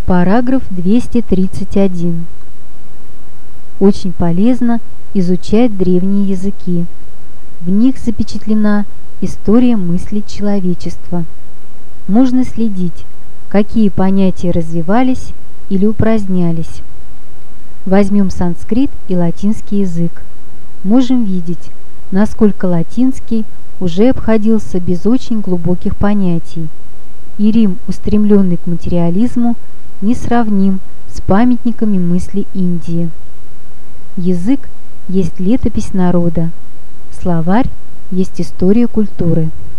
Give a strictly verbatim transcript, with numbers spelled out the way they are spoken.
Параграф двести тридцать один. Очень полезно изучать древние языки. В них запечатлена история мысли человечества. Можно следить, какие понятия развивались или упразднялись. Возьмем санскрит и латинский язык. Можем видеть, насколько латинский уже обходился без очень глубоких понятий, и Рим, устремленный к материализму, несравним с памятниками мысли Индии. Язык есть летопись народа, словарь есть история культуры.